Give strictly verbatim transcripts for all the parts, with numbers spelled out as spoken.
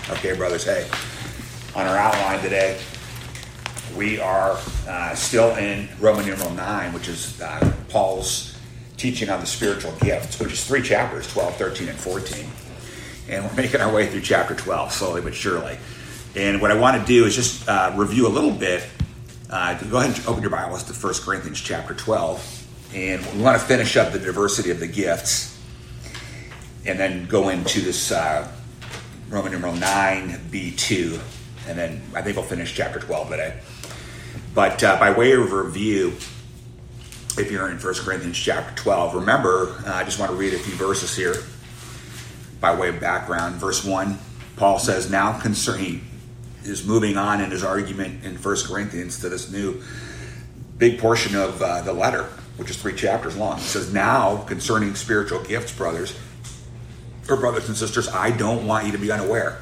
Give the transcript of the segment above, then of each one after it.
Okay, brothers, hey, on our outline today, we are uh, still in Roman numeral nine, which is uh, Paul's teaching on the spiritual gifts, which is three chapters, twelve, thirteen, and fourteen. And we're making our way through chapter twelve, slowly but surely. And what I want to do is just uh, review a little bit. Uh, go ahead and open your Bibles to First Corinthians chapter twelve. And we want to finish up the diversity of the gifts and then go into this uh, Roman numeral nine b two. And then I think we'll finish chapter twelve today. But uh, by way of review, if you're in First Corinthians chapter twelve, remember, uh, I just want to read a few verses here by way of background. Verse one, Paul says, now concerning, he is moving on in his argument in First Corinthians to this new big portion of uh, the letter, which is three chapters long. He says, now concerning spiritual gifts, brothers, or brothers and sisters, I don't want you to be unaware.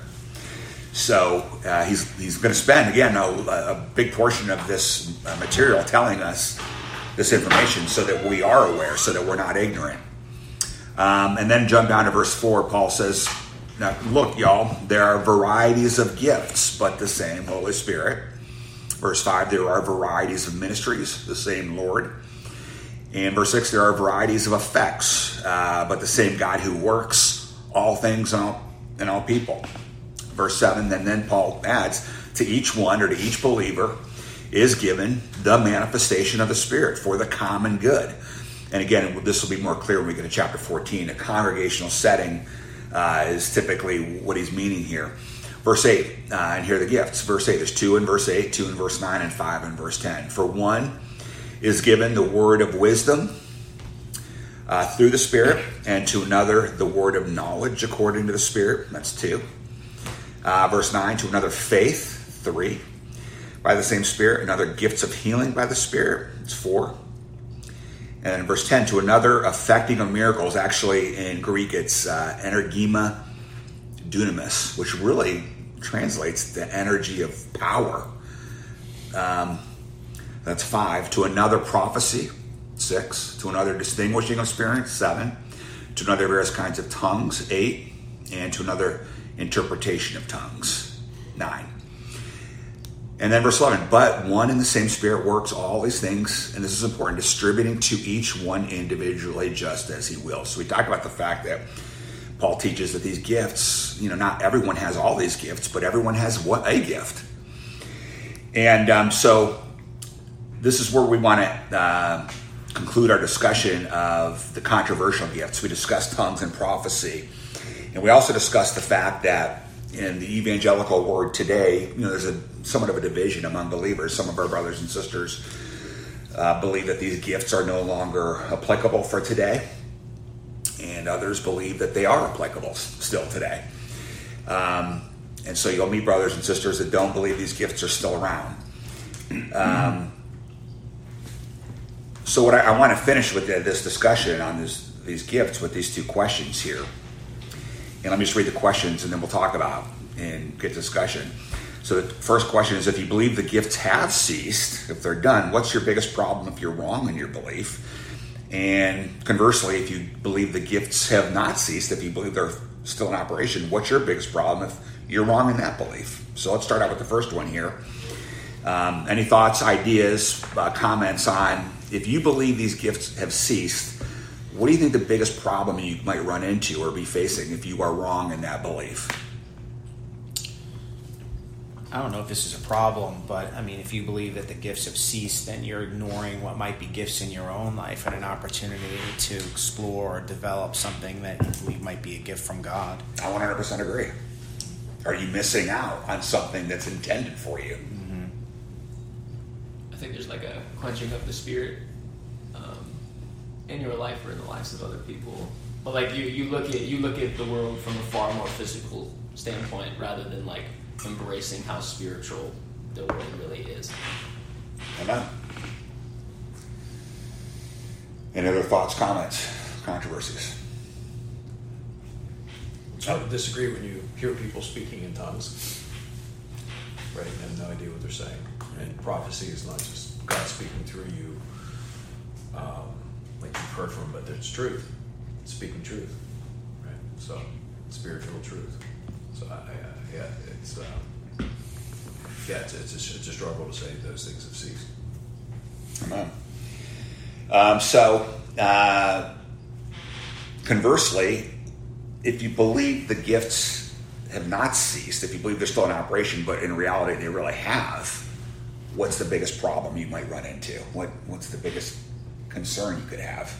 So uh, he's he's going to spend, again, a, a big portion of this uh, material telling us this information so that we are aware, so that we're not ignorant. Um, and then jump down to verse four, Paul says, now look, y'all, there are varieties of gifts, but the same Holy Spirit. Verse five, there are varieties of ministries, the same Lord. And verse six, there are varieties of effects, uh, but the same God who works all things in all, in all people. Verse seven, and then Paul adds, to each one or to each believer is given the manifestation of the Spirit for the common good. And again, this will be more clear when we get to chapter fourteen. A congregational setting uh, is typically what he's meaning here. Verse eight, uh, and here are the gifts. Verse eight, there's two in verse eight, two in verse nine, and five in verse ten. For one is given the word of wisdom uh, through the Spirit, and to another the word of knowledge according to the Spirit. That's two. Uh, verse nine, to another faith, three. By the same Spirit, another gifts of healing by the Spirit, it's four. And in verse ten, to another affecting of miracles. Actually, in Greek, it's uh, energema dunamis, which really translates to energy of power. Um, that's five. To another prophecy, six. To another distinguishing of spirits, seven. To another various kinds of tongues, eight. And to another interpretation of tongues, nine. And then verse eleven, but one and the same Spirit works all these things, and this is important, distributing to each one individually just as he wills. So we talk about the fact that Paul teaches that these gifts, you know, not everyone has all these gifts, but everyone has what a gift. And um, so this is where we want to uh, conclude our discussion of the controversial gifts. We discussed tongues and prophecy, and we also discussed the fact that in the evangelical world today, you know, there's a somewhat of a division among believers. Some of our brothers and sisters uh, believe that these gifts are no longer applicable for today, and others believe that they are applicable still today. Um, and so you'll meet brothers and sisters that don't believe these gifts are still around. Um, so what I, I want to finish with the, this discussion on this, these gifts with these two questions here. And let me just read the questions and then we'll talk about and get discussion. So the first question is, if you believe the gifts have ceased, if they're done, what's your biggest problem if you're wrong in your belief? And conversely, if you believe the gifts have not ceased, if you believe they're still in operation, what's your biggest problem if you're wrong in that belief? So let's start out with the first one here. Um, any thoughts, ideas, uh, comments on, if you believe these gifts have ceased, what do you think the biggest problem you might run into or be facing if you are wrong in that belief? I don't know if this is a problem, but I mean, if you believe that the gifts have ceased, then you're ignoring what might be gifts in your own life and an opportunity to explore or develop something that you believe might be a gift from God. I one hundred percent agree. Are you missing out on something that's intended for you? Mm-hmm. I think there's like a quenching of the Spirit um, in your life or in the lives of other people. But like you, you look at you look at the world from a far more physical standpoint rather than like embracing how spiritual the world really is. Amen. Any other thoughts, comments, controversies? I would disagree when you hear people speaking in tongues, right, and have no idea what they're saying. And prophecy is not just God speaking through you, um, like you've heard from, but it's truth. It's speaking truth, right? So, spiritual truth. So I, I, yeah, it's um, yeah, it's it's a, it's a struggle to say those things have ceased. Amen. Um, so, uh, conversely, if you believe the gifts have not ceased, if you believe they're still in operation, but in reality they really have, what's the biggest problem you might run into? What What's the biggest concern you could have?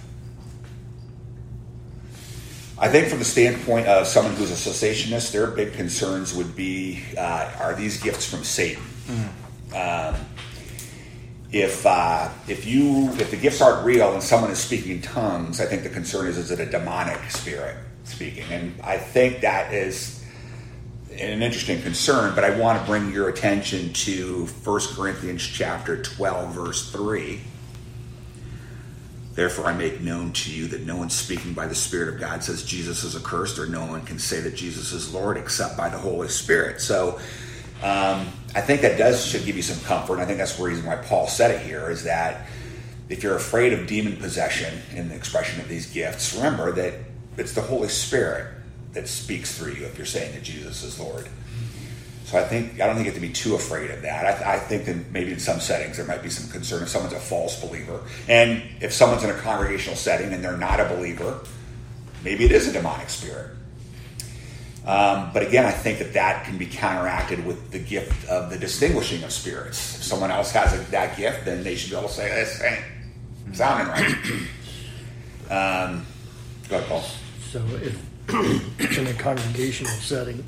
I think from the standpoint of someone who's a cessationist, their big concerns would be, uh, are these gifts from Satan? Mm. Um, if uh, if you if the gifts aren't real and someone is speaking in tongues, I think the concern is, is it a demonic spirit speaking? And I think that is an interesting concern, but I want to bring your attention to First Corinthians chapter twelve, verse three. Therefore I make known to you that no one speaking by the Spirit of God says Jesus is accursed, or no one can say that Jesus is Lord except by the Holy Spirit. So um, I think that does should give you some comfort. And I think that's the reason why Paul said it here, is that if you're afraid of demon possession in the expression of these gifts, remember that it's the Holy Spirit that speaks through you if you're saying that Jesus is Lord. So I think I don't think you have to be too afraid of that. I, I think that maybe in some settings there might be some concern if someone's a false believer. And if someone's in a congregational setting and they're not a believer, maybe it is a demonic spirit. Um, but again, I think that that can be counteracted with the gift of the distinguishing of spirits. If someone else has a, that gift, then they should be able to say, this ain't sounding right. um, go ahead, Paul. So if in a congregational setting,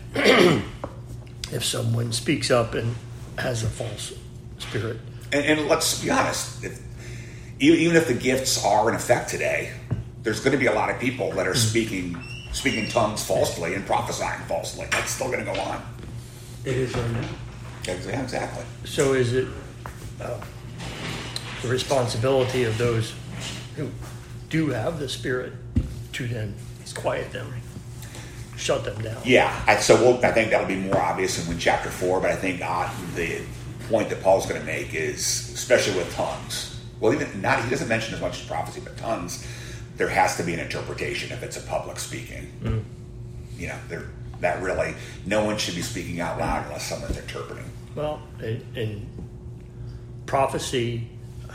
if someone speaks up and has a false spirit. And, and let's be honest, if, even if the gifts are in effect today, there's going to be a lot of people that are speaking speaking tongues falsely and prophesying falsely. That's still going to go on. It is right now. Yeah, exactly. So is it uh, the responsibility of those who do have the spirit to then quiet them, shut them down? Yeah, I, so we'll, I think that'll be more obvious in chapter four, but I think uh, the point that Paul's going to make is, especially with tongues, well, even not, he doesn't mention as much as prophecy, but tongues, there has to be an interpretation if it's a public speaking. Mm. You know, there, that really, no one should be speaking out loud unless someone's interpreting. Well, in, in prophecy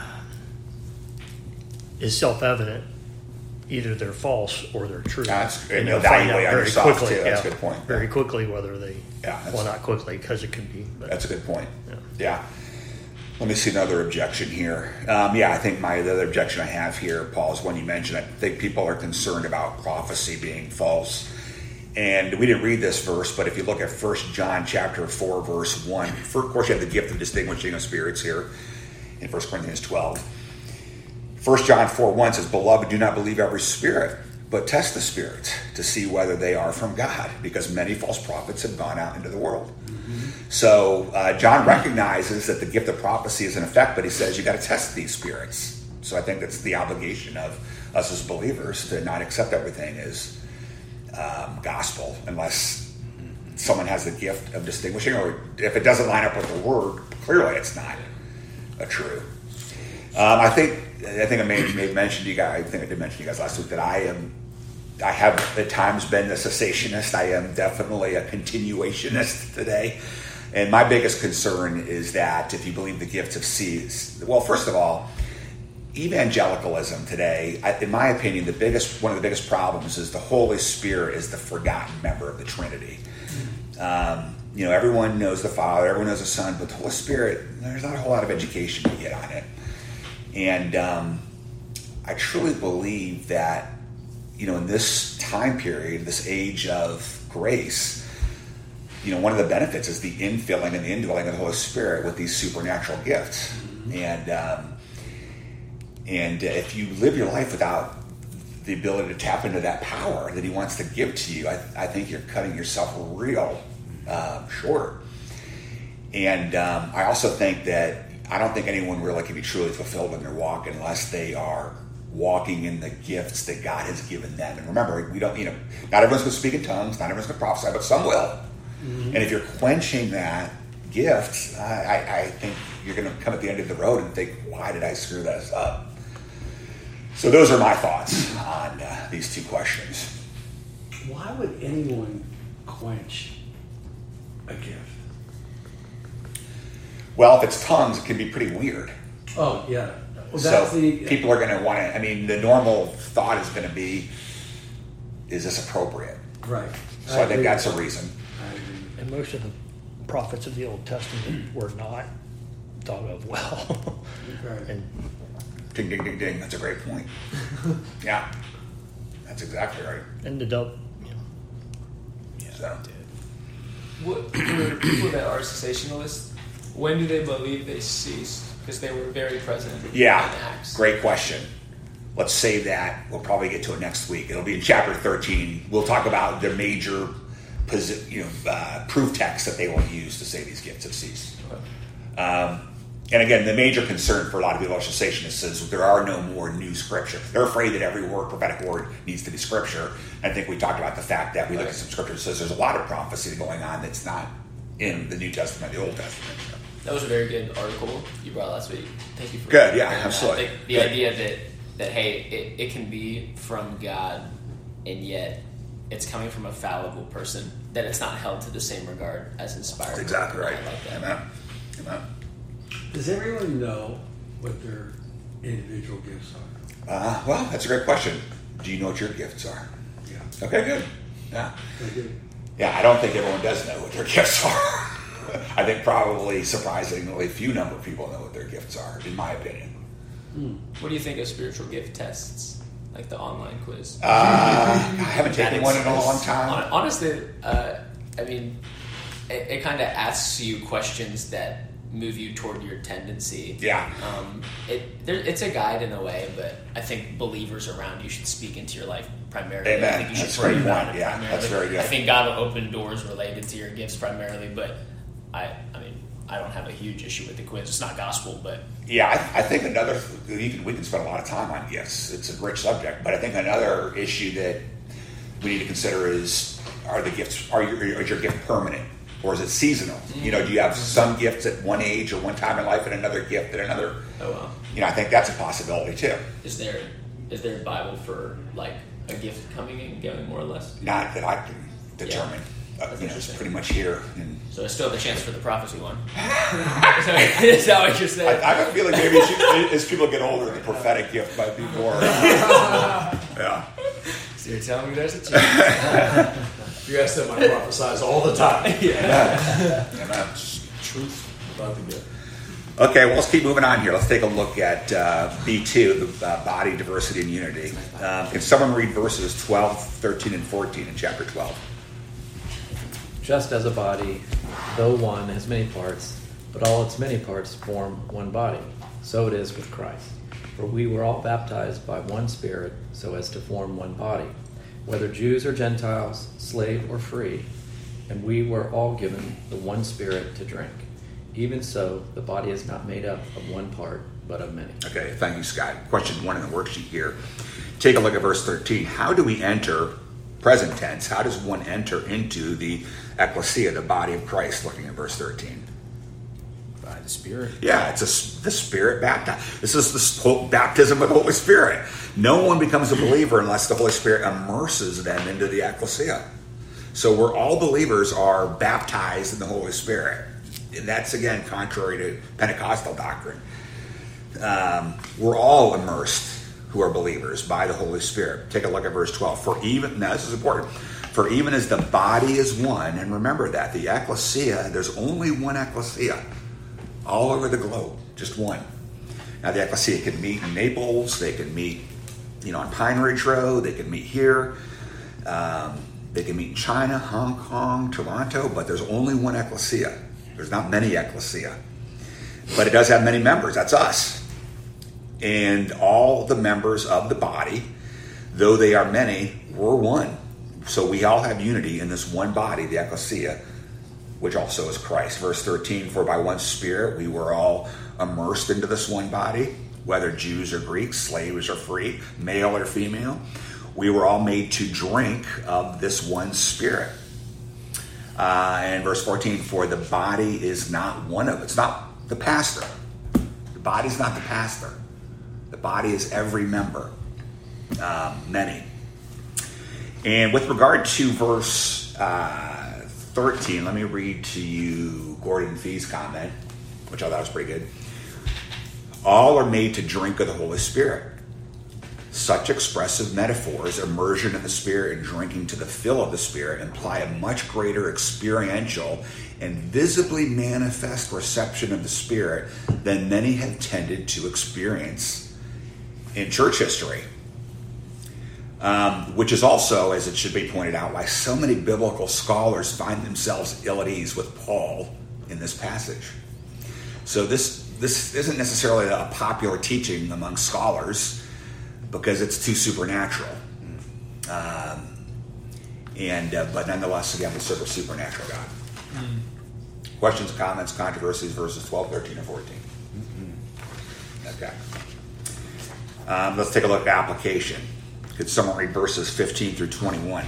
is self-evident. Either they're false or they're true. That's, and you'll find out very very quickly. Too. That's yeah, a good point. Very quickly whether they, yeah, well, not quickly because it could be. But, that's a good point. Yeah. yeah. Let me see another objection here. Um, yeah, I think my the other objection I have here, Paul, is one you mentioned. I think people are concerned about prophecy being false. And we didn't read this verse, but if you look at First John chapter four, verse one, of course you have the gift of distinguishing of spirits here in First Corinthians twelve. First John four one says, Beloved, do not believe every spirit, but test the spirits to see whether they are from God, because many false prophets have gone out into the world. Mm-hmm. So uh, John recognizes that the gift of prophecy is in effect, but he says you got to test these spirits. So I think that's the obligation of us as believers, to not accept everything as um, gospel unless someone has the gift of distinguishing, or if it doesn't line up with the word, clearly it's not a true. Um, I think I think I may, may mention to you guys. I think I did mention to you guys last week that I am. I have at times been a cessationist. I am definitely a continuationist today. And my biggest concern is that if you believe the gifts have ceased, well, first of all, evangelicalism today, in my opinion, the biggest one of the biggest problems is the Holy Spirit is the forgotten member of the Trinity. Um, you know, everyone knows the Father, everyone knows the Son, but the Holy Spirit, there's not a whole lot of education to get on it. And um, I truly believe that, you know, in this time period, this age of grace, you know, one of the benefits is the infilling and the indwelling of the Holy Spirit with these supernatural gifts. Mm-hmm. And um, and if you live your life without the ability to tap into that power that He wants to give to you, I, I think you're cutting yourself real uh, short. And um, I also think that I don't think anyone really can be truly fulfilled in their walk unless they are walking in the gifts that God has given them. And remember, we don't, you know, not everyone's going to speak in tongues, not everyone's going to prophesy, but some will. Mm-hmm. And if you're quenching that gift, I, I, I think you're going to come at the end of the road and think, why did I screw this up? So those are my thoughts on uh, these two questions. Why would anyone quench a gift? Well, if it's tongues, it can be pretty weird. Oh, yeah. Well, So that's the, people are going to want to, I mean, the normal thought is going to be, is this appropriate? right. So I, think agree that's a with that. reason. I agree. And most of the prophets of the Old Testament were not thought of well. Right. And Ding, ding, ding, ding. That's a great point. Yeah, that's exactly right. ended up, you know, Yeah, So. it did. What, for people that are cessationalists, when do they believe they ceased? Because they were very present Yeah, in Acts. great question. Let's save that. We'll probably get to it next week. It'll be in chapter thirteen. We'll talk about the major, posi- you know, uh, proof texts that they will use to say these gifts have ceased. Okay. Um, and again, the major concern for a lot of people, cessationists, is there are no more new scripture. They're afraid that every word, prophetic word, needs to be scripture. I think we talked about the fact that we look at some scripture that says there's a lot of prophecy going on that's not in the New Testament, the Old Testament. That was a very good article you brought last week. Thank you for Good, yeah, bringing that. absolutely. I think the Good. idea that that hey, it, it can be from God, and yet it's coming from a fallible person. That it's not held to the same regard as inspired. That's exactly right. I like that. Amen. Amen. Does everyone know what their individual gifts are? Uh, well, that's a great question. Do you know what your gifts are? Yeah. Okay, good. Yeah. They do. Yeah, I don't think everyone does know what their gifts are. I think probably surprisingly few number of people know what their gifts are, in my opinion. What do you think of spiritual gift tests, like the online quiz? Uh, I haven't taken one in a long Hon- time. Honestly, uh, I mean, it, it kind of asks you questions that move you toward your tendency. Yeah. Um, it there, it's a guide in a way, but I think believers around you should speak into your life primarily. Amen. I think you should That's pray very about good. it Yeah, primarily. that's very good. I think God will open doors related to your gifts primarily, but I, I mean, I don't have a huge issue with the quiz. It's not gospel, but Yeah, I, I think another, you can, we can spend a lot of time on gifts. It's a rich subject, but I think another issue that we need to consider is, are the gifts, are your, is your gift permanent? Or is it seasonal? You know, do you have some gifts at one age or one time in life and another gift at another? oh well. You know, I think that's a possibility too. Is there is there a Bible for like a gift coming and going more or less? Not that I can determine. Yeah. Uh, That's you know, it's interesting. pretty much here. And So I still have a chance for the prophecy one. Is that what you're I, saying? I have a feeling maybe as, you, as people get older, the prophetic gift might be more. yeah. So you're telling me there's a chance? If you ask them, I prophesize all the time Amen. truth about the gift. Okay, well, let's keep moving on here. Let's take a look at uh, B two, the uh, body, diversity, and unity. Um, can someone read verses twelve, thirteen, and fourteen in chapter twelve? Just as a body, though one, has many parts, but all its many parts form one body, so it is with Christ. For we were all baptized by one Spirit, so as to form one body, whether Jews or Gentiles, slave or free, and we were all given the one Spirit to drink. Even so, the body is not made up of one part, but of many. Okay, thank you, Scott. Question one in the worksheet here. Take a look at verse thirteen. How do we enter, present tense, how does one enter into the ecclesia, the body of Christ, looking at verse thirteen? By the Spirit. Yeah, it's a, the Spirit baptized. This is the whole baptism of the Holy Spirit. No one becomes a believer unless the Holy Spirit immerses them into the ecclesia. So we're all believers are baptized in the Holy Spirit. And that's, again, contrary to Pentecostal doctrine. Um, we're all immersed who are believers by the Holy Spirit. Take a look at verse twelve. For even, now this is important, for even as the body is one, and remember that, the ecclesia, there's only one ecclesia all over the globe, just one. Now the ecclesia can meet in Naples, they can meet, you know, on Pine Ridge Road, they can meet here, um, they can meet in China, Hong Kong, Toronto, but there's only one ecclesia. There's not many ecclesia, but it does have many members. That's us. And all the members of the body, though they are many, we're one. So we all have unity in this one body, the ecclesia, which also is Christ. Verse thirteen, for by one Spirit we were all immersed into this one body, whether Jews or Greeks, slaves or free, male or female. We were all made to drink of this one Spirit. Uh, and verse fourteen, for the body is not one of, it's not the pastor. The body's not the pastor. The body is every member, um, many. And with regard to verse uh, thirteen, let me read to you Gordon Fee's comment, which I thought was pretty good. All are made to drink of the Holy Spirit. Such expressive metaphors, immersion in the Spirit and drinking to the fill of the Spirit, imply a much greater experiential and visibly manifest reception of the Spirit than many have tended to experience in church history. Um, which is also, as it should be pointed out, why so many biblical scholars find themselves ill at ease with Paul in this passage. So this this isn't necessarily a popular teaching among scholars, because it's too supernatural. Um, and uh, but nonetheless, again, we serve a supernatural God. Mm. Questions, comments, controversies, verses twelve, thirteen, and fourteen. Mm-hmm. Okay. Um, let's take a look at application. Could someone read verses fifteen through twenty-one?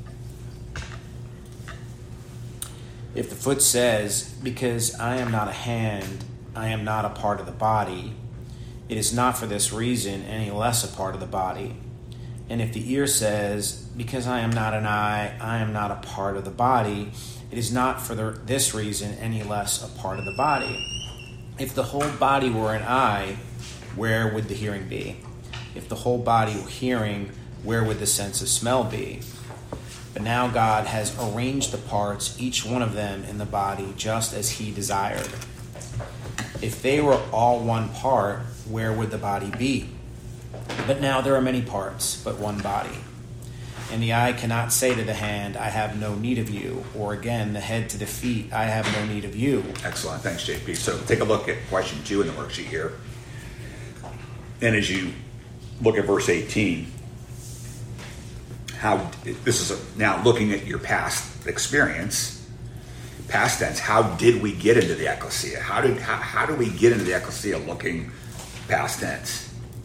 If the foot says, because I am not a hand, I am not a part of the body, it is not for this reason any less a part of the body. And if the ear says, because I am not an eye, I am not a part of the body, it is not for the, this reason any less a part of the body. If the whole body were an eye, where would the hearing be? If the whole body were hearing, where would the sense of smell be? But now God has arranged the parts, each one of them in the body, just as he desired. If they were all one part, where would the body be? But now there are many parts, but one body. And the eye cannot say to the hand, I have no need of you, or again, the head to the feet, I have no need of you. Excellent. Thanks, J P. So take a look at question two in the worksheet here. And as you look at verse eighteen, how this is a, now looking at your past experience, past tense, how did we get into the ecclesia? How did how, how do we get into the ecclesia looking past tense?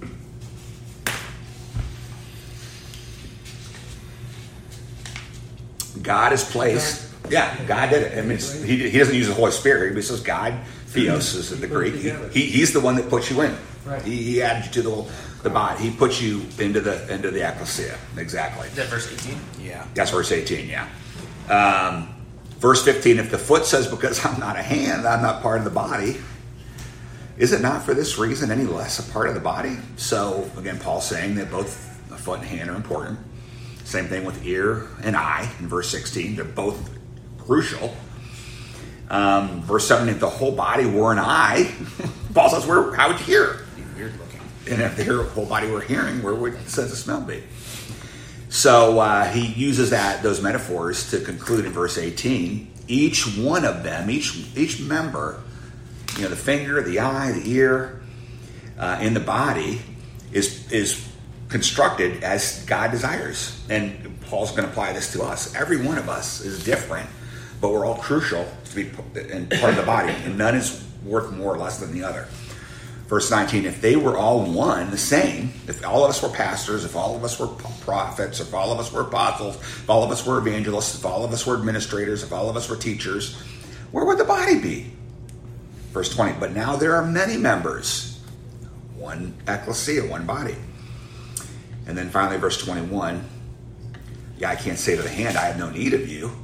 God has placed, yeah, God did it. I mean, it's, he, he doesn't use the Holy Spirit. He says God, Theos is in the Greek. He, he, he's the one that puts you in. Right. He, he added you to the, the body. He puts you into the into the ecclesia. Exactly. Is that verse eighteen? Yeah. That's verse eighteen, yeah. Um, verse fifteen, if the foot says, because I'm not a hand, I'm not part of the body, is it not for this reason any less a part of the body? So, again, Paul's saying that both a foot and hand are important. Same thing with ear and eye in verse sixteen. They're both crucial. Um, verse seventeen, if the whole body were an eye, Paul says, where, how would you hear? Weird looking. And if the whole body were hearing, where would the sense of smell be? So uh, he uses that those metaphors to conclude in verse eighteen. Each one of them, each each member, you know, the finger, the eye, the ear, uh, in the body is is constructed as God desires. And Paul's going to apply this to us. Every one of us is different, but we're all crucial to be in part of the body, and none is worth more or less than the other. Verse nineteen, if they were all one, the same, if all of us were pastors, if all of us were prophets, if all of us were apostles, if all of us were evangelists, if all of us were administrators, if all of us were teachers, where would the body be? Verse twenty, but now there are many members, one ecclesia, one body. And then finally, verse twenty-one, yeah, I can't say to the hand, I have no need of you.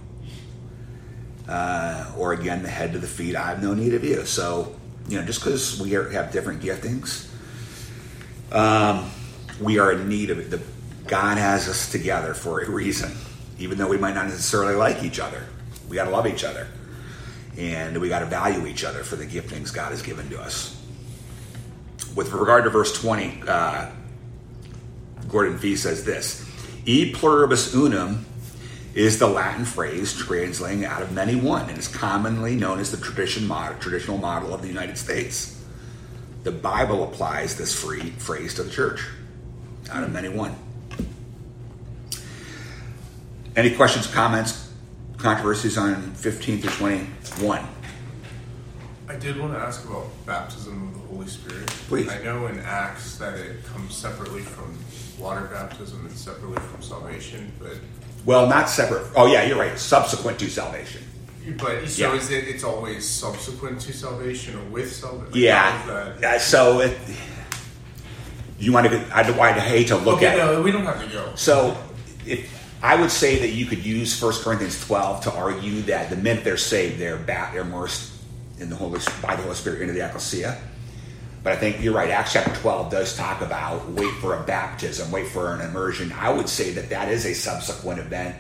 Uh, or again, the head to the feet, I have no need of you. So, you know, just because we are, have different giftings, um, we are in need of it. The, God has us together for a reason, even though we might not necessarily like each other. We got to love each other, and we got to value each other for the giftings God has given to us. With regard to verse twenty, uh, Gordon Fee says this: "E pluribus unum" is the Latin phrase translating out of many one, and is commonly known as the tradition model, traditional model of the United States. The Bible applies this free phrase to the church. Out of many one. Any questions, comments, controversies on fifteen through twenty-one? I did want to ask about baptism of the Holy Spirit. Please. I know in Acts that it comes separately from water baptism and separately from salvation, but Well, not separate. Oh, yeah, you're right. Subsequent to salvation. but so Yeah. is it? It's always subsequent to salvation or with salvation? Yeah. Uh, so, it, you want to? I'd, I'd hate to look Okay, at it. no, we don't have to go. So, if I would say that you could use First Corinthians twelve to argue that the minute they're saved, they're back, they're immersed in the Holy by the Holy Spirit into the ecclesia. But I think you're right. Acts chapter twelve does talk about wait for a baptism, wait for an immersion. I would say that that is a subsequent event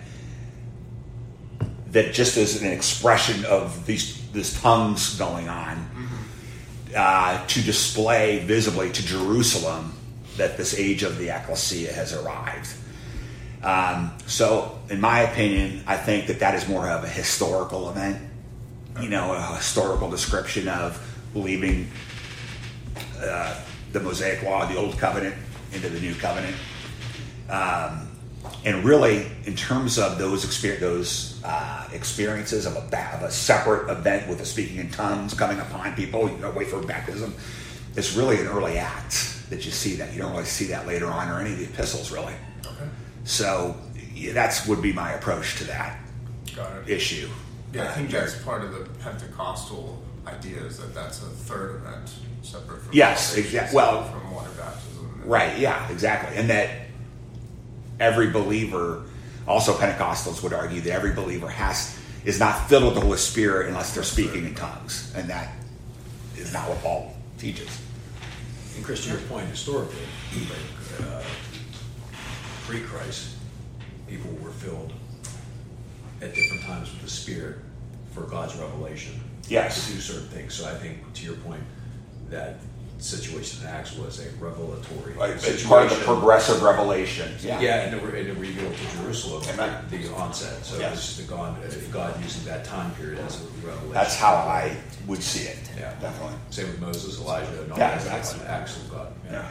that just is an expression of these these tongues going on mm-hmm. uh, to display visibly to Jerusalem that this age of the ecclesia has arrived. Um, so, in my opinion, I think that that is more of a historical event, you know, a historical description of believing uh, the Mosaic Law, the Old Covenant, into the New Covenant. Um, and really, in terms of those experience, those uh, experiences of a, ba- of a separate event with the speaking in tongues coming upon people, you know, wait for baptism, it's really an early act that you see that. You don't really see that later on or any of the epistles, really. Okay. So yeah, that's would be my approach to that Got it. issue. Yeah, I Uh, think Jared. that's part of the Pentecostal idea is that that's a third event separate from Yes, salvation, exact- well- from water baptism. Right, yeah, exactly. And that every believer, also Pentecostals would argue that every believer has is not filled with the Holy Spirit unless they're speaking in tongues. And that is not what Paul teaches. And Chris, to your point, historically, like, uh, pre-Christ, people were filled at different times with the Spirit for God's revelation. Yes. To do certain things. So I think, to your point, that situation in Acts was a revelatory Like, it's situation. part of the progressive revelation. Yeah, Yeah. and, it, re- and it revealed to Jerusalem Amen. at the onset. So Yes. it's just a God, if God using that time period as a revelation. That's how I would see it. Yeah, Definitely. Same with Moses, Elijah, and all Yeah, that. exactly. Acts of God. Yeah.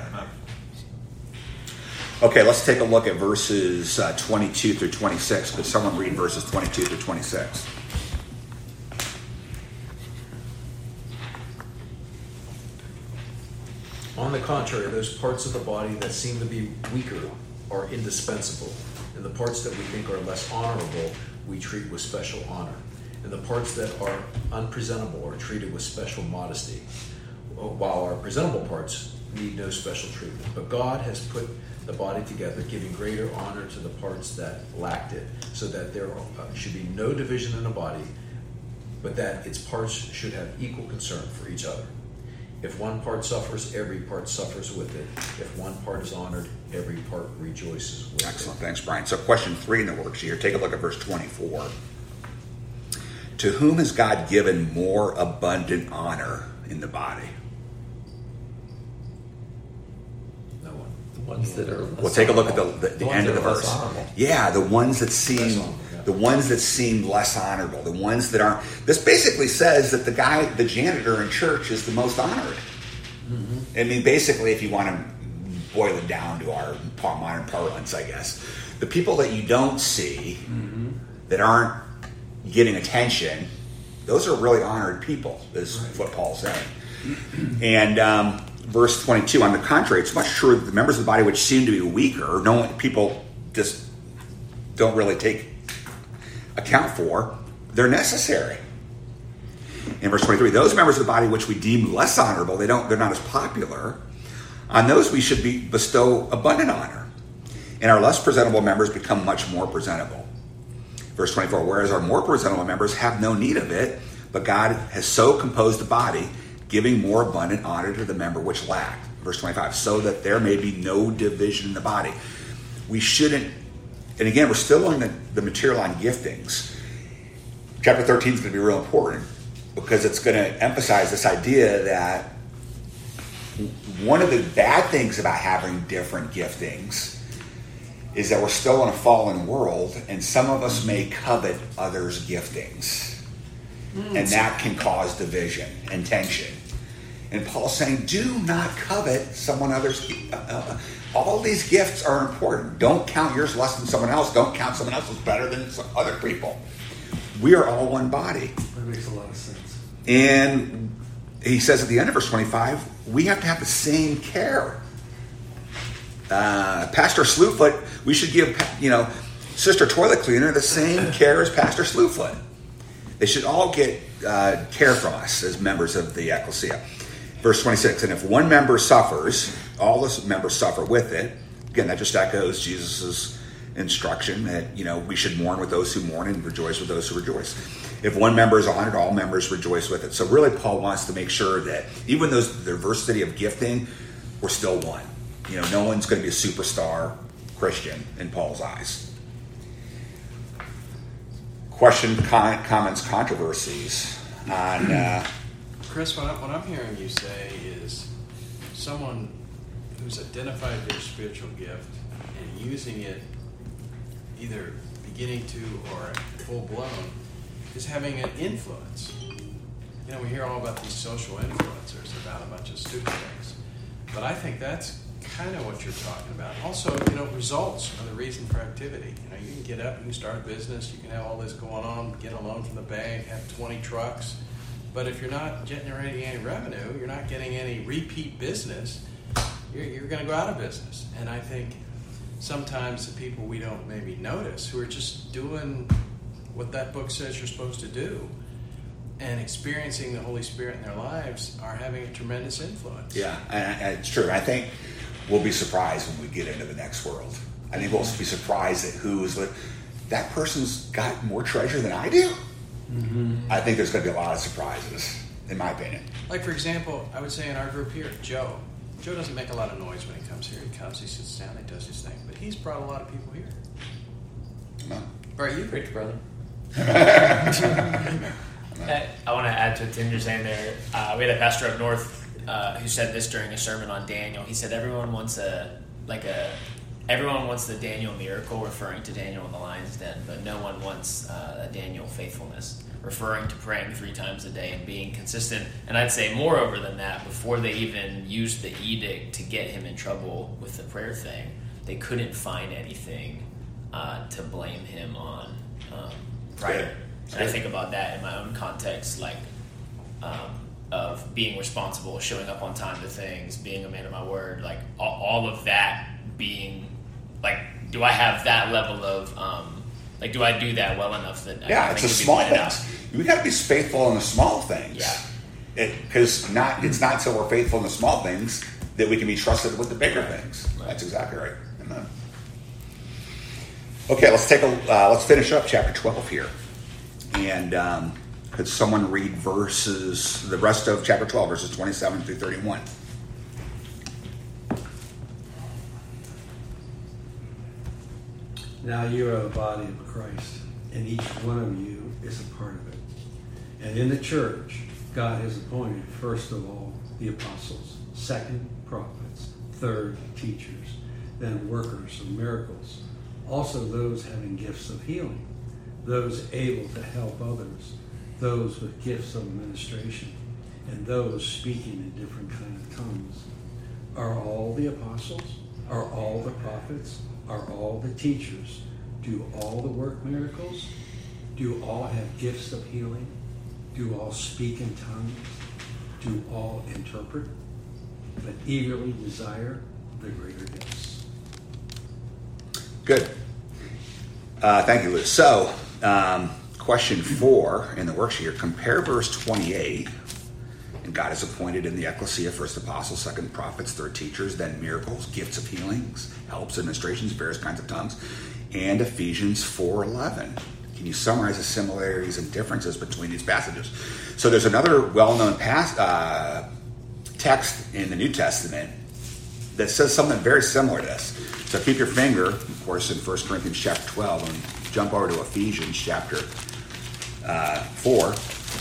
Okay, let's take a look at verses uh, twenty-two through twenty-six. Could someone read verses twenty-two through twenty-six? On the contrary, those parts of the body that seem to be weaker are indispensable, and the parts that we think are less honorable we treat with special honor, and the parts that are unpresentable are treated with special modesty, while our presentable parts need no special treatment. But God has put the body together, giving greater honor to the parts that lacked it, so that there uh, should be no division in the body, but that its parts should have equal concern for each other. If one part suffers, every part suffers with it. If one part is honored, every part rejoices with Excellent. it. Thanks, Brian. So question three in the worksheet here. Take a look at verse twenty-four. To whom has God given more abundant honor in the body? No one. The ones that are less Well, take a look at the, honorable. the, the ones end of that the are less verse. honorable. Yeah, the ones that seem Less honorable, yeah. the ones that seem less honorable, the ones that aren't. This basically says that the guy, the janitor in church, is the most honored. Mm-hmm. I mean, basically, if you want to boil it down to our modern parlance, I guess, the people that you don't see, mm-hmm. that aren't getting attention, those are really honored people, is right. what Paul's saying. And um, verse twenty-two, on the contrary, it's much truer that the members of the body which seem to be weaker, no one, people just don't really take account for, they're necessary. In verse twenty-three, those members of the body which we deem less honorable, they don't, they're not as popular, on those we should be bestow abundant honor. And our less presentable members become much more presentable. Verse twenty-four, whereas our more presentable members have no need of it, but God has so composed the body, giving more abundant honor to the member which lacked. Verse twenty-five, so that there may be no division in the body. We shouldn't, and again, we're still on the, the material on giftings. Chapter thirteen is going to be real important because it's going to emphasize this idea that one of the bad things about having different giftings is that we're still in a fallen world, and some of us may covet others' giftings. Mm. And that can cause division and tension. And Paul's saying, do not covet someone else's. Uh, uh, all these gifts are important. Don't count yours less than someone else. Don't count someone else's better than some other people. We are all one body. That makes a lot of sense. And he says at the end of verse twenty-five, we have to have the same care. Uh, Pastor Slewfoot, we should give, you know, Sister Toilet Cleaner the same care as Pastor Slewfoot. They should all get uh, care from us as members of the ecclesia. Verse twenty-six, and if one member suffers, all the members suffer with it. Again, that just echoes Jesus' instruction that, you know, we should mourn with those who mourn and rejoice with those who rejoice. If one member is honored, all members rejoice with it. So really, Paul wants to make sure that even though the diversity of gifting, we're still one. You know, no one's going to be a superstar Christian in Paul's eyes. Question, con- comments, controversies on... Uh, Chris, what, I, what I'm hearing you say is someone who's identified their spiritual gift and using it either beginning to or full blown is having an influence. You know, we hear all about these social influencers about a bunch of stupid things, but I think that's kind of what you're talking about. Also, you know, results are the reason for activity. You know, you can get up, you can start a business, you can have all this going on, get a loan from the bank, have twenty trucks, but if you're not generating any revenue, you're not getting any repeat business, you're, you're going to go out of business. And I think sometimes the people we don't maybe notice who are just doing what that book says you're supposed to do and experiencing the Holy Spirit in their lives are having a tremendous influence. Yeah, and, and it's true. I think we'll be surprised when we get into the next world. I think we'll be surprised at who's like, that person's got more treasure than I do. Mm-hmm. I think there's going to be a lot of surprises, in my opinion. Like, for example, I would say in our group here, Joe. Joe doesn't make a lot of noise when he comes here. He comes, he sits down, he does his thing. But he's brought a lot of people here. No. Right, you? Preach, brother. I, I want to add to what Tim you're saying there. Uh, we had a pastor up north uh, who said this during a sermon on Daniel. He said everyone wants a like a everyone wants the Daniel miracle, referring to Daniel in the lion's den, but no one wants uh, a Daniel faithfulness, referring to praying three times a day and being consistent. And I'd say moreover than that, before they even used the edict to get him in trouble with the prayer thing, they couldn't find anything uh, to blame him on um, prior. And I think about that in my own context, like um, of being responsible, showing up on time to things, being a man of my word, like all, all of that being, like, do I have that level of, um, like, do I do that well enough that I Yeah, it's the think small pointed things. out? We got to be faithful in the small things. Yeah. Because not it's not until we're faithful in the small things that we can be trusted with the bigger things. Right. That's exactly right. Amen. Okay, let's take a uh, let's finish up chapter twelve here. And um, could someone read verses, the rest of chapter twelve, verses twenty-seven through thirty-one? Now you are the body of Christ, and each one of you is a part of it. And in the church, God has appointed, first of all, the apostles, second, prophets, third, teachers, then workers of miracles, also those having gifts of healing, those able to help others, those with gifts of administration, and those speaking in different kinds of tongues. Are all the apostles? Are all the prophets? Are all the teachers? Do all the work miracles? Do all have gifts of healing? Do all speak in tongues? Do all interpret? But eagerly desire the greater gifts. Good. Uh, thank you, Liz. So, um, question four in the worksheet here, compare verse twenty-eight. And God is appointed in the ecclesia, first apostles, second prophets, third teachers, then miracles, gifts of healings, helps, administrations, various kinds of tongues, and Ephesians four eleven. Can you summarize the similarities and differences between these passages? So there's another well-known pas- uh, text in the New Testament that says something very similar to this. So keep your finger, of course, in First Corinthians chapter twelve, and jump over to Ephesians chapter uh, four.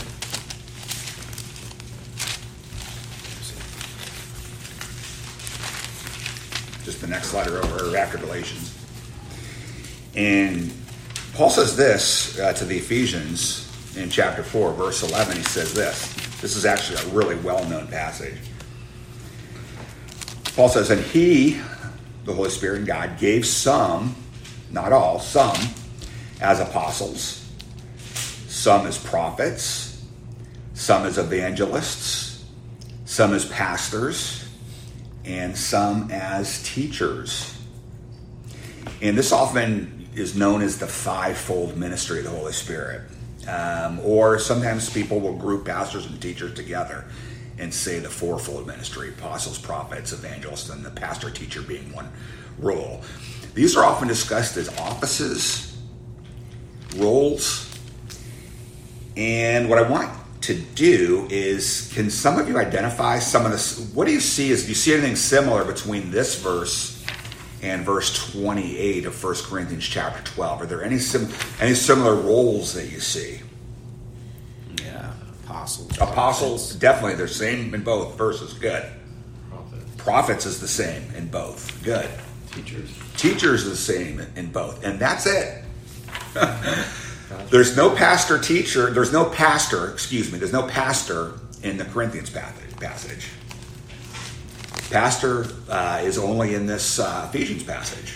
Just the next letter over after Galatians. And Paul says this uh, to the Ephesians in chapter four, verse eleven. He says this. This is actually a really well-known passage. Paul says, and he, the Holy Spirit and God, gave some, not all, some, as apostles, some as prophets, some as evangelists, some as pastors, and some as teachers. And this often is known as the fivefold ministry of the Holy Spirit. Um, or sometimes people will group pastors and teachers together and say the fourfold ministry, apostles, prophets, evangelists, and the pastor teacher being one role. These are often discussed as offices, roles. And what I want to do is, can some of you identify some of this? What do you see? Is do you see anything similar between this verse and verse twenty-eight of First Corinthians chapter twelve? Are there any sim, any similar roles that you see? Yeah, apostles. Apostles, definitely. They're same in both verses. Good. Prophet. Prophets is the same in both. Good. Teachers. Teachers is the same in both. And that's it. There's no pastor teacher. There's no pastor, excuse me. There's no pastor in the Corinthians passage. Pastor uh, is only in this uh, Ephesians passage.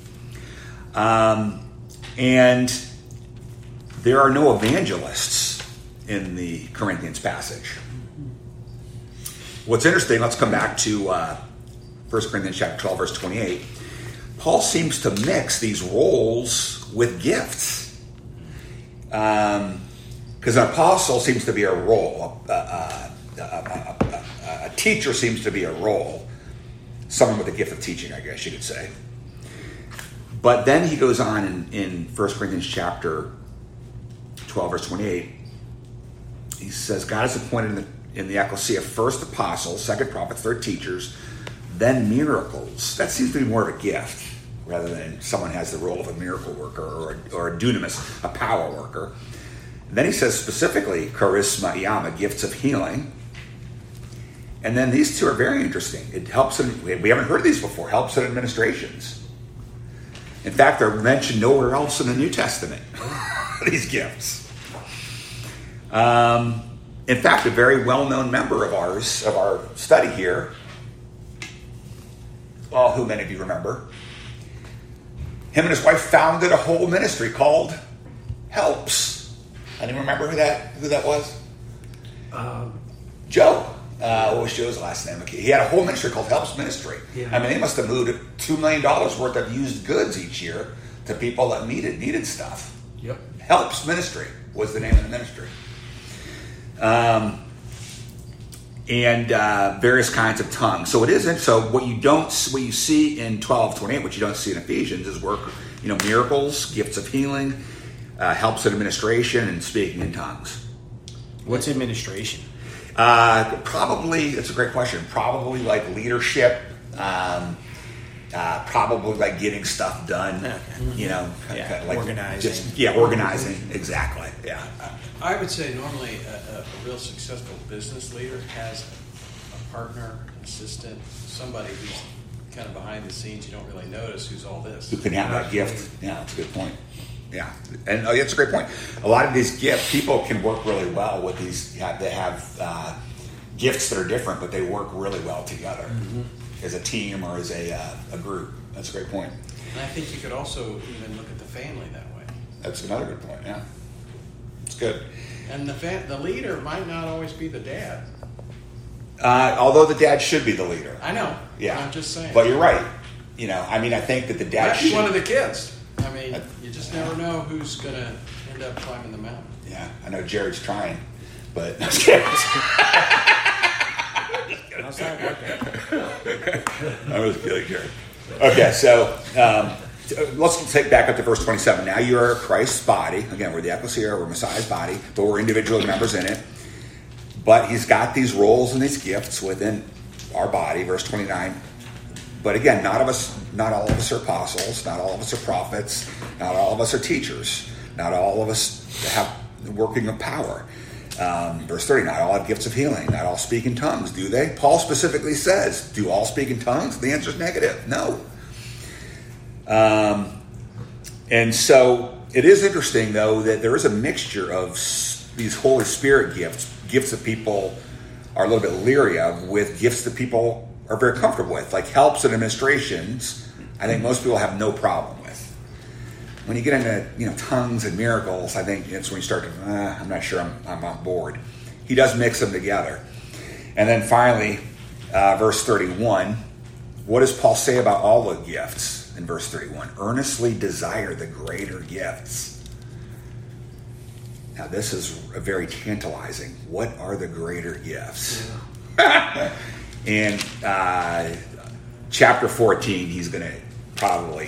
Um, and there are no evangelists in the Corinthians passage. What's interesting, let's come back to uh, First Corinthians chapter twelve, verse twenty-eight. Paul seems to mix these roles with gifts. Um, because an apostle seems to be a role. A, a, a, a, a, a teacher seems to be a role. Someone with a gift of teaching, I guess you could say. But then he goes on in, in First Corinthians chapter twelve, verse twenty-eight. He says, God has appointed in the, in the ecclesia first apostles, second prophets, third teachers, then miracles. That seems to be more of a gift rather than someone has the role of a miracle worker or a, or a dunamis, a power worker. And then he says specifically, charisma, iama, gifts of healing. And then these two are very interesting. It helps in, we haven't heard these before, helps in administrations. In fact, they're mentioned nowhere else in the New Testament, these gifts. Um, in fact, a very well-known member of ours, of our study here, well, who many of you remember, him and his wife founded a whole ministry called Helps. Anyone remember who that who that was? Um, Joe. Uh, what was Joe's last name? He had a whole ministry called Helps Ministry. Yeah. I mean, they must have moved two million dollars worth of used goods each year to people that needed needed stuff. yep. Helps Ministry was the name of the ministry. Um, and uh, various kinds of tongues. So it isn't. So what you don't, what you see in twelve twenty-eight, what you don't see in Ephesians, is work, you know, miracles, gifts of healing, uh, helps in administration, and speaking in tongues. What's administration? Uh, probably, it's a great question. Probably like leadership. Um, uh, probably like getting stuff done. Okay. You know, Yeah, kind of like organizing. Just, yeah, organizing. Exactly. Yeah. I would say normally a, a, a real successful business leader has a partner, an assistant, somebody who's kind of behind the scenes you don't really notice who's all this. Who can have that gift. Yeah, that's a good point. Yeah, and oh, that's a great point. A lot of these gifts, people can work really well with these. Yeah, they have uh, gifts that are different, but they work really well together mm-hmm. as a team or as a uh, a group. That's a great point. And I think you could also even look at the family that way. That's another good point. Yeah, it's good. And the fa- the leader might not always be the dad. Uh, although the dad should be the leader. I know. Yeah, I'm just saying. But you're right. You know, I mean, I think that the dad Might be should. one of the kids. I mean, you just never know who's going to end up climbing the mountain. Yeah, I know Jared's trying, but no, I'm just kidding. How's that working? I was kidding, Jared. Okay, so um, let's take back up to verse twenty-seven. Now you are Christ's body. Again, we're the ecclesia, we're Messiah's body, but we're individual members in it. But he's got these roles and these gifts within our body. Verse twenty-nine. But again, not of us, not all of us are apostles. Not all of us are prophets. Not all of us are teachers. Not all of us have the working of power. Um, verse thirty, not all have gifts of healing. Not all speak in tongues, do they? Paul specifically says, do all speak in tongues? The answer is negative. No. Um, and so it is interesting, though, that there is a mixture of s- these Holy Spirit gifts, gifts that people are a little bit leery of, with gifts that people are very comfortable with, like helps and administrations. I think most people have no problem with. When you get into, you know, tongues and miracles, I think it's when you start to, uh, I'm not sure I'm, I'm on board. He does mix them together. And then finally, uh, verse thirty-one, what does Paul say about all the gifts in verse thirty-one? Earnestly desire the greater gifts. Now this is very tantalizing. What are the greater gifts? Yeah. In uh, chapter fourteen, he's going to probably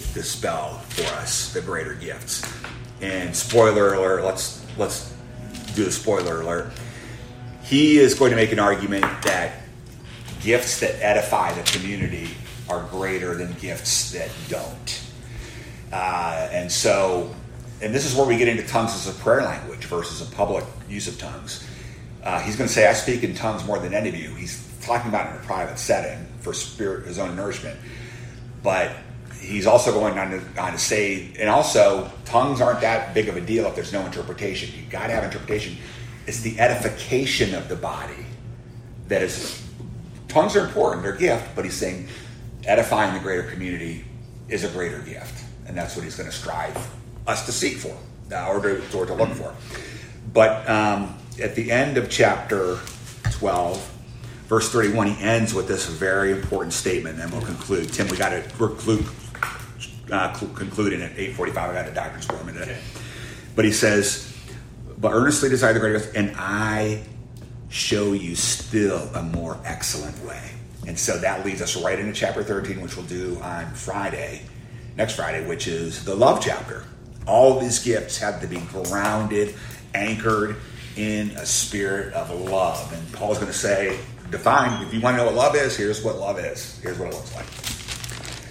dispel for us the greater gifts. And spoiler alert, let's let's do the spoiler alert. He is going to make an argument that gifts that edify the community are greater than gifts that don't. Uh, and so, and this is where we get into tongues as a prayer language versus a public use of tongues. Uh, he's going to say, I speak in tongues more than any of you. He's talking about it in a private setting for spirit, his own nourishment. But he's also going on to, on to say, and also, tongues aren't that big of a deal if there's no interpretation. You've got to have interpretation. It's the edification of the body that is, tongues are important, they're a gift, but he's saying edifying the greater community is a greater gift. And that's what he's going to strive us to seek for, uh, or, to, or to look for. But um, at the end of chapter twelve, verse thirty-one, he ends with this very important statement, and then we'll conclude. Tim, we got to conclude, uh, conclude in at eight forty-five. I got a doctor's appointment today. Okay. But he says, but earnestly desire the greater gift, and I show you still a more excellent way. And so that leads us right into chapter thirteen, which we'll do on Friday, next Friday, which is the love chapter. All of these gifts have to be grounded, anchored in a spirit of love. And Paul's going to say, define, if you want to know what love is, here's what love is. Here's what it looks like.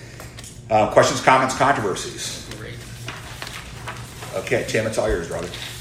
Uh, questions, comments, controversies? Great. Okay, Tim, it's all yours, brother.